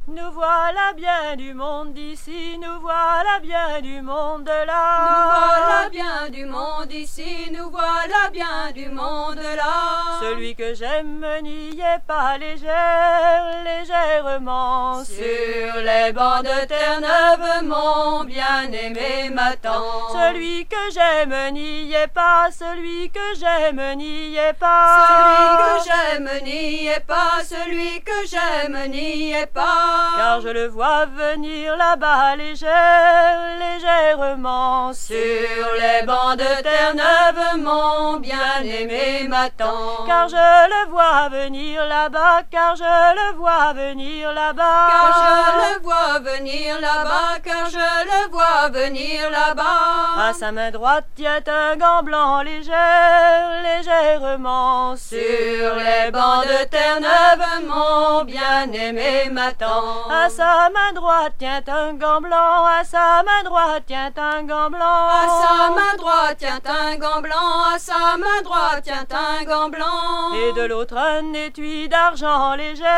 Nous voilà bien du monde d'ici, nous voilà bien du monde de là. Nous voilà bien du monde ici, nous voilà bien du monde là. Celui que j'aime n'y est pas légèrement. Sur les bancs de Terre-Neuve, mon bien-aimé m'attend. Celui que j'aime n'y est pas, celui que j'aime n'y est pas. Celui que j'aime n'y est pas, celui que j'aime n'y est pas. Car je le vois venir là-bas légèrement. Sur les bancs de Terre-Neuve, mon bien-aimé m'attend. Car je le vois venir là-bas, car je le vois venir là-bas. Car je le vois venir là-bas, car je le vois venir là-bas. À sa main droite tient un gant blanc légèrement. Sur les bancs de Terre-Neuve, mon bien-aimé m'attend. À sa main droite tient un gant blanc, à sa main droite tient un gant blanc. À sa main droite tient un gant blanc, à sa main droite tient un gant blanc. Et de l'autre un étui d'argent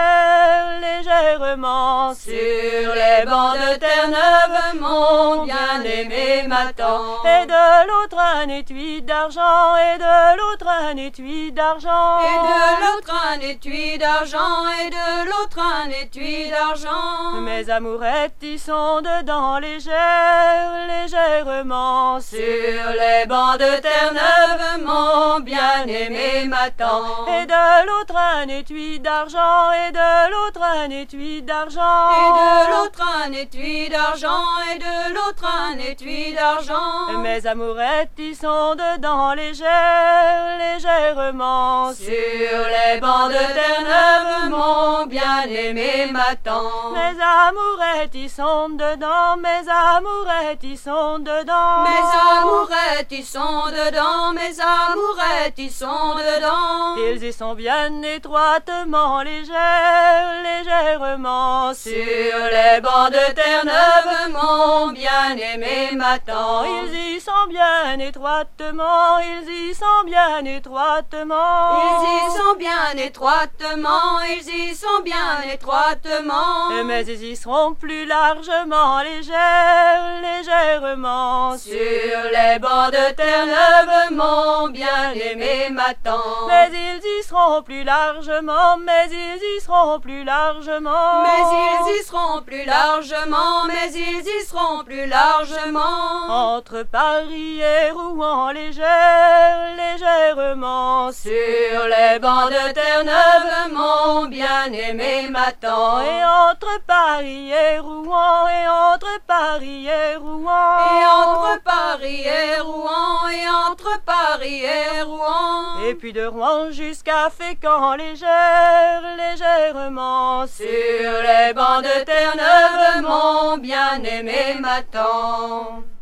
légèrement. Sur les bancs de Terre-Neuve, mon bien-aimé m'attend. Et de l'autre un étui d'argent, et de l'autre un étui d'argent. Et de l'autre un étui d'argent, et de l'autre un étui d'argent. Mes amourettes y sont dedans légèrement. Sur les bancs de Terre-Neuve, mon bien-aimé m'attend. Et de l'autre un étui d'argent, et de l'autre un étui d'argent. Et de l'autre un étui d'argent, et de l'autre un étui d'argent. Mes amourettes y sont dedans légèrement. Sur les bancs de Terre-Neuve, mon bien-aimé m'attend. Mes amourettes y sont dedans, mes amourettes y sont dedans. Mes amourettes y sont dedans, mes amourettes y sont dedans. Ils y sont bien étroitement légèrement. Sur les bancs de Terre-Neuve, mon bien-aimé m'attend. Ils y sont bien étroitement, ils y sont bien étroitement. Ils y sont bien étroitement, ils y sont bien étroitement. Mais ils y seront plus largement légèrement. Sur les bancs de Terre-Neuve, mon bien-aimé m'attend. Mais ils y seront plus largement, mais ils y seront plus largement. Mais ils y seront plus largement, mais ils y seront plus largement. Entre Paris et Rouen légèrement. Sur les bancs de Terre-Neuve, mon bien-aimé m'attend. Et entre Paris et Rouen, et entre Paris et Rouen. Et entre Paris et Rouen, et entre Paris et Rouen. Et puis de Rouen jusqu'à Fécamp légèrement. Sur les bancs de Terre-Neuve, mon bien-aimé m'attend.